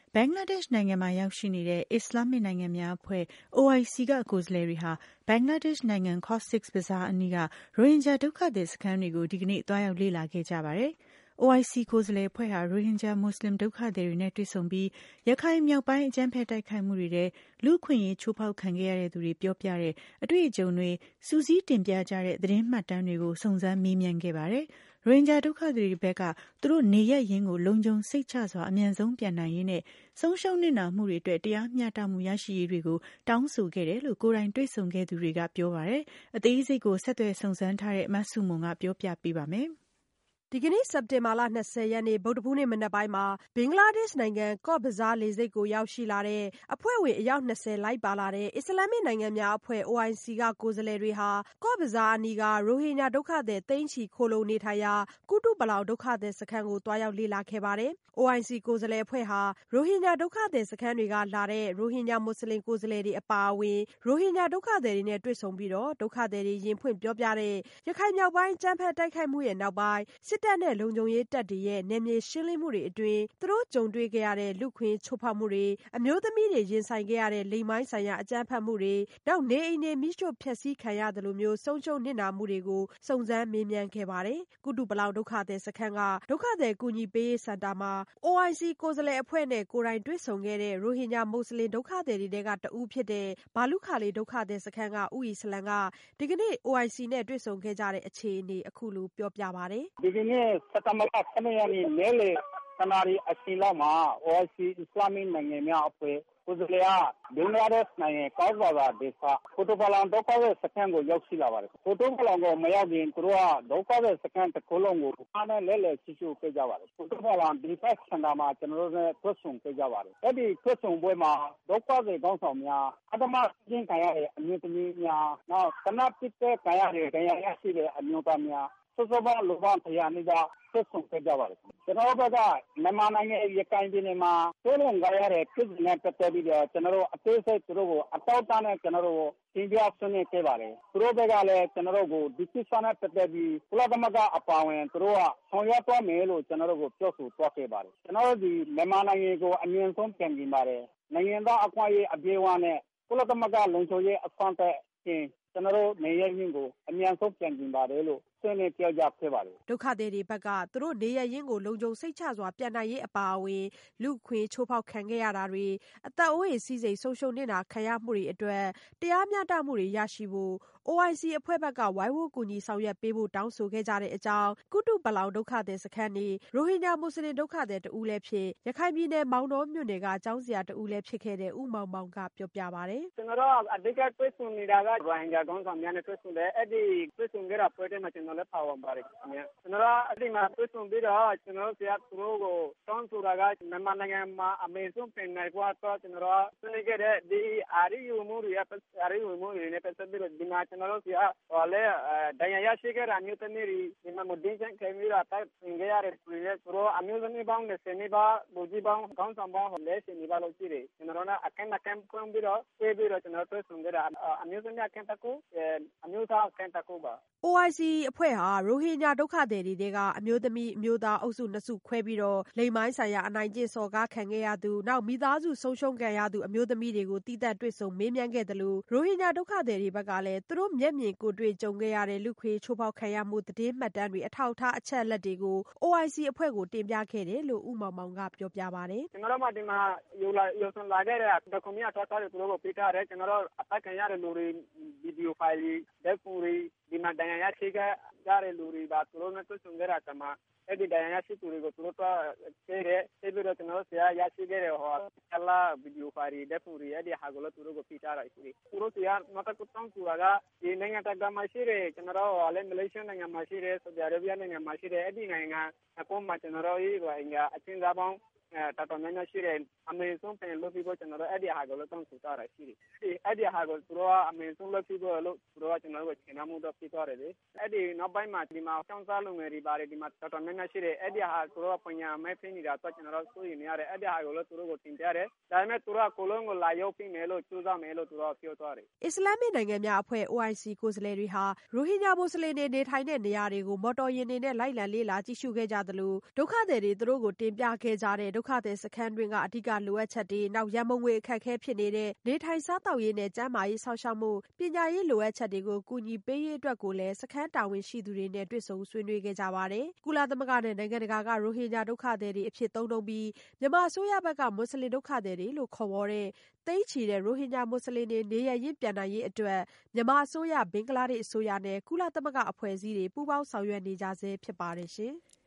ဘင်္ဂလားဒေ့ရှ်နိုင်ငံမှာရောက်ရှိနေတဲ့ အစ္စလာမစ်နိုင်ငံများအဖွဲ့ OIC ကကိုယ်စားလှယ်တွေဟာဘင်္ဂလားဒေ့ရှ်နိုင်ငံ Cox's Bazar အနီးကရိုဟင်ဂျာဒုက္ခသည်စခန်းတွေကိုဒီကနေ့သွားရောက်လေ့လာခဲ့ကြပါတယ်။ OIC ကိုယ်စားလှယ်အဖွဲ့ဟာရိုဟင်ဂျာမွတ်စလင်ဒုက္ခသည်တွေနဲ့တွေ့ဆုံပြီးရခိုင်မြောက်ပိုင်းအကြမ်းဖက်တိုက်ခိုက်မှုတွေထဲလူ့အခွင့်အရေးချိုးဖောက်ခံခဲ့ရတဲ့သူတွေပြောပြတဲ့အတွေ့အကြုံတွေစုစည်းတင်ပြကြတဲ့သတင်းမှတ်တမ်းတွေကိုစုံစမ်းမေးမြန်းခဲ့ပါတယ်။ ရိုဟင်ဂျာဒုက္ခသည်တွေဘက်ကသူတို့နေရပ်ရင်းကိုလုံခြုံစိတ်ချစွာအမြန်ဆုံးပြန်နိုင်ရေးနဲ့ဆုံးရှုံးနစ်နာမှုတွေအတွက်တရားမျှတမှုရရှိရေးတွေကိုတောင်းဆိုခဲ့တယ်လို့ကိုယ်တိုင်တွေ့ဆုံခဲ့သူတွေကပြောပါတယ်။အသေးစိတ်ကိုဆက်သွယ်စုံစမ်းထားတဲ့မဆုမွန်ကပြောပြပေးပါမယ်။ဒီကနေ့စက်တင်ဘာလ20ရက်နေ့ဗုဒ္ဓဟူးနေ့မနက်ပိုင်းမှာဘင်္ဂလားဒေ့ရှ်နိုင်ငံ Cox's Bazar လေဆိပ်ကိုရောက်ရှိလာတဲ့အဖွဲ့ဝင်အယောက်20လိုက်ပါလာတဲ့အစ္စလာမစ်နိုင်ငံများအဖွဲ့ OIC ကကိုယ်စားလှယ်တွေဟာ Cox's Bazar အနီးကရိုဟင်ဂျာဒုက္ခသည်သိန်းချီခိုလှုံနေထိုင်ရာကုတုပလောင်ဒုက္ခသည်စခန်းကိုသွားရောက်လေ့လာခဲ့ပါတယ်။ OIC ကိုယ်စားလှယ်အဖွဲ့ဟာရိုဟင်ဂျာဒုက္ခသည်စခန်းတွေကလာတဲ့ရိုဟင်ဂျာမွတ်စလင်ကိုယ်စားလှယ်တွေအပါအဝင်ရိုဟင်ဂျာဒုက္ခသည်တွေနဲ့တွေ့ဆုံပြီးဒုက္ခသည်တွေရင်ဖွင့်ပြောပြတဲ့ရခိုင်မြောက်ပိုင်းအကြမ်းဖက်တိုက်ခိုက်မှုနောက်ပိုင်းစစ်တပ်နဲ့လုံခြုံရေးတပ်တွေရဲ့နယ်မြေရှင်းလင်းမှုတွေအတွင်းသူတို့ကြုံတွေ့ခဲ့ရတဲ့လူ့အခွင့်အရေးချိုးဖောက်မှုတွေအမျိုးသမီးတွေရင်ဆိုင်ခဲ့ရတဲ့လိင်ပိုင်းဆိုင်ရာအကြမ်းဖက်မှုတွေနောက်နေအိမ်တွေမီးရှို့ဖျက်ဆီးခံရသလိုမျိုးဆုံးရှုံးနစ်နာမှုတွေကိုစုံစမ်းမေးမြန်းခဲ့ပါတယ်။ ကုတုပလောင်ဒုက္ခသည်စခန်းကဒုက္ခသည်ကူညီပေးရေးစင်တာမှာ OIC ကိုယ်စားလှယ်အဖွဲ့နဲ့ကိုယ်တိုင်တွေ့ဆုံခဲ့တဲ့ရိုဟင်ဂျာမွတ်စလင်ဒုက္ခသည်တွေထဲကတဦးဖြစ်တဲ့ဘာလုခါလီဒုက္ခသည်စခန်းကဦးအီစလံကဒီကနေ့ OIC နဲ့တွေ့ဆုံခဲ့ကြတဲ့အခြေအနေအခုလိုပြောပြပါတယ်။ဒီကနေ့စက်တင်ဘာလ7ရက်နေ့နေ့လယ်တနာရီအချိန်လောက်မှာ OIC အစ္စလာမစ်နိုင်ငံများအဖွဲ့ကိုယ်စားလှယ်ကဘင်္ဂလားဒေ့ရှ်နိုင်ငံ Cox's Bazar ဒေသကုတုပလောင်ဒုက္ခသည်စခန်းကိုရောက်ရှိလာပါတယ်။ကုတုပလောင်ကိုမရောက်ခင်သူတို့ကဒုက္ခသည်စခန်းတစ်ခုလုံးကိုအားနဲ့လဲလှယ်ကြည့်ရှုခဲ့ကြပါတယ်။ကုတုပလောင်ဒီဖက်စင်တာမှာကျွန်တော်တို့နဲ့တွေ့ဆုံခဲ့ကြပါတယ်။အဲဒီတွေ့ဆုံပွဲမှာဒုက္ခသည်ကောင်းဆောင်များအဓမ္မကျင့်ခံရတဲ့အမျိုးသမီးများနောက်ခဏပစ်တဲ့ခံရတဲ့ဒဏ်ရာရရှိတဲ့အမျိုးသားများစောစောကလူပေါင်း100နီးပါးဆက်ဆုံခဲ့ကြပါတယ်။ကျွန်တော်တို့ကမြန်မာနိုင်ငံရခိုင်ပြည်နယ်မှာတိုးလုံကြရတဲ့ပြည်နယ်တက်ပြီးတော့ကျွန်တော်တို့အသေးစိတ်သူတို့ကိုအတောက်တန်းနဲ့ကျွန်တော်တို့သင်ပြဆွေးနွေးခဲ့ပါတယ်။သူတို့ကလည်းကျွန်တော်တို့ကိုဒီကိစ္စနဲ့ပတ်သက်ပြီးကုလသမဂ္ဂအပါအဝင်သူတို့ကဆောင်ရွက်သွားမယ်လို့ကျွန်တော်တို့ကိုပြောဆိုသွားခဲ့ပါတယ်။ကျွန်တော်တို့ဒီမြန်မာနိုင်ငံကိုအမြင့်ဆုံးပြန်ကြည့်ပါတယ်။နိုင်ငံသားအခွင့်အရေးအပြည့်အဝနဲ့ကုလသမဂ္ဂလုံခြုံရေးအဆင့်တက်ကျွန်တော်တို့နေရင်းကိုအမြန်ဆုံးပြန်ကြည့်ပါတယ်လို့ဆွေးနွေးပြောကြားခဲ့ပါတယ်ဒုက္ခသည်တွေဘက်ကသူတို့နေရရင်ကိုလုံခြုံစိတ်ချစွာပြန်နိုင်ရေးအပါအဝင်လူ့အခွင့်ချိုးဖောက်ခံခဲ့ရတာတွေအသက်အိုးအိမ်စီးစိမ်ဆုံးရှုံးနစ်နာခံရမှုတွေအတွက်တရားမျှတမှုတွေရရှိဖို့ OIC အဖွဲ့ဘက်ကဝိုင်းဝန်းကူညီဆောင်ရွက်ပေးဖို့တောင်းဆိုခဲ့ကြတဲ့အကြောင်းကုတုပလောင်ဒုက္ခသည်စခန်းနေရိုဟင်ဂျာမွတ်စလင်ဒုက္ခသည်တဦးလည်းဖြစ်ရခိုင်ပြည်နယ်မောင်တောမြို့နယ်ကကျောင်းဆရာတဦးလည်းဖြစ်ခဲ့တဲ့ဦးမောင်မောင်ကပြောပြပါတယ်ကျွန်တော်တို့အဓိကတွေ့ဆုံနေတာကရိုဟင်ဂျာကောင်းဆောင်များနဲ့တွေ့ဆုံတယ်အဲ့ဒီတွေ့ဆုံကြတာပွဲတဲ့မှာကျွန်တော်လည်းပါဝင်ပါတယ်ခင်ဗျကျွန်တော်တို့အဲ့ဒီမှာတွေ့ဆုံပြီးတော့ကျွန်တော်တို့ဆရာသူတို့ကိုတောင်းဆိုတာကမြန်မာနိုင်ငံမှာအမေဆုံးပြင်နိုင်ဖို့တော့ကျွန်တော်တို့ဆွေးနွေးခဲ့တဲ့ဒီအာရီယူမှုတွေနဲ့ပတ်သက်ပြီးတော့ဒီမှာကျွန်တော်တို့ဆရာဟောလဲဒဏ်ရာရရှိခဲ့တာမျိုးသမီးတွေဒီမှာမဒင်းချန်ခဲပြီးတော့တိုက်ပင်ခဲ့ရတဲ့ပြည်ရဲ့သူတို့အမျိုးသမီးပေါင်း20နီးပါးလူကြီးပေါင်းခေါင်းဆောင်ပေါင်း40နီးပါးလို့ရှိတယ်ကျွန်တော်တို့ကအကန့်ကွင်းပြီးတော့ပြေးပြီးတော့ကျွန်တော်တွေ့ဆုံခဲ့တာအမျိုးသမီးအကန့်တကူအမျိုးသားအကန့်တကူပါ OIC အဖွဲ့ဟာရိုဟင်ဂျာဒုက္ခသည်တွေထဲကအမျိုးသမီးအမျိုးသားအုပ်စု2စုခွဲပြီးတော့လိင်ပိုင်းဆိုင်ရာအနိုင်ကျင့်စော်ကားခံခဲ့ရသူနောက်မိသားစုဆုံးရှုံးခံရသူအမျိုးသမီးတွေကိုတည်သက်တွေ့ဆုံမေးမြန်းခဲ့တယ်လို့ရိုဟင်ဂျာဒုက္ခသည်တွေဘက်ကလည်းသူတို့မျက်မြင်ကိုယ်တွေ့ကြုံခဲ့ရတဲ့လူခွေချိုးဖောက်ခံရမှုသတင်းမှတ်တမ်းတွေအထောက်အထားအချက်အလက်တွေကို OIC အဖွဲ့ကိုတင်ပြခဲ့တယ်လို့ဦးမောင်မောင်ကပြောပြပါတယ်ကျွန်တော်တို့ဒီမှာယူဆလာခဲ့တဲ့ဒကွန်မန့်အထောက်အထားတွေသူတို့ကိုပေးထားတယ်ကျွန်တော်တို့အပတ်ခံရတဲ့လူတွေဗီဒီယိုဖိုင်တွေဓာတ်ပုံတွေဒီမှာဒဏ်ရာရရှိခဲ့ကြတဲ့လူတွေပါသူတို့နဲ့တွေ့ဆုံခဲ့တာကမှအဲ့ဒီဒဏ်ရာရရှိသူတွေကိုသူတို့ကပေးတယ်ပြီးတော့ကျွန်တော်တို့ဆရာရရှိခဲ့တဲ့ဟောကလာဗီဒီယိုဖိုင်တွေဓာတ်ပုံတွေအဲ့ဒီဟာကိုလည်းသူတို့ကိုပေးထားတာရှိတယ်သူတို့ဆရာမတကူတောင်းဆိုတာကဒီနိုင်ငံတကာမှာရှိတဲ့ကျွန်တော်တို့လည်းမလေးရှားနိုင်ငံမှာရှိတဲ့ဆော်ဒီအာရေဗျနိုင်ငံမှာရှိတဲ့အဲ့ဒီနိုင်ငံအပေါ်မှာကျွန်တော်တို့ရိုဟင်ဂျာအချင်းသားပေါင်းတော်တော်များများရှိတယ်အမေဆုံးပင်လို့ပြီးတော့ကျွန်တော်တို့အဲ့ဒီဟာကိုလည်းတောင်းဆိုကြတာရှိတယ်အဲ့ဒီဟာကိုသူတို့ကအမေဆုံးလို့ပြီးတော့လို့သူတို့ကကျွန်တော်တို့ရှင်းမှုတော့ပြီးသွားတယ်လေအဲ့ဒီနောက်ပိုင်းမှာဒီမှာကျောင်းသားလူငယ်တွေပါတယ်ဒီမှာတော်တော်များများရှိတယ်အဲ့ဒီဟာသူတို့ကပညာမဲ့ဖိနေတာတော့ကျွန်တော်တို့စိုးရိမ်နေရတယ်အဲ့ဒီဟာကိုလည်းသူတို့ကိုတင်ပြတယ်ဒါပေမဲ့သူတို့ကကိုလုံးကိုလာရောက်ပြီးမယ်လို့ကြိုးစားမယ်လို့သူတို့ပြောသွားတယ်အစ္စလာမစ်နိုင်ငံများအဖွဲ့ OIC ကိုယ်စားလှယ်တွေဟာရိုဟင်ဂျာမွတ်စလင်တွေနေထိုင်တဲ့နေရာတွေကိုမော်တော်ယာဉ်တွေနဲ့လိုက်လံလေ့လာကြည့်ရှုခဲ့ကြသလိုဒုက္ခသည်တွေသူတို့ကိုတင်ပြခဲ့ကြတဲ့ဒဒုက္ခသည်စခန်းတွင်းကအဓိကလိုအပ်ချက်တွေ၊နောက်ရန်ပုံငွေအခက်အခဲဖြစ်နေတဲ့နေထိုင်စားသောက်ရေးနဲ့ကျန်းမာရေးစောင့်ရှောက်မှု၊ပညာရေးလိုအပ်ချက်တွေကိုကူညီပေးရေးအတွက်ကိုလည်းစခန်းတာဝန်ရှိသူတွေနဲ့တွေ့ဆုံဆွေးနွေးခဲ့ကြပါတယ်။ကုလသမဂ္ဂနဲ့နိုင်ငံတကာကရိုဟင်ဂျာဒုက္ခသည်တွေအဖြစ်သုံးနှုန်းပြီးမြန်မာအစိုးရဘက်ကမွတ်စလင်ဒုက္ခသည်တွေလို့ခေါ်ဝေါ်တဲ့သိန်းချီတဲ့ရိုဟင်ဂျာမွတ်စလင်တွေနေရပ်ရင်းပြန်နိုင်ရေးအတွက်မြန်မာအစိုးရ၊ဘင်္ဂလားဒေ့ရှ်အစိုးရနဲ့ကုလသမဂ္ဂအဖွဲ့အစည်းတွေပူးပေါင်းဆောင်ရွက်နေကြဆဲဖြစ်ပါတယ်ရှင်။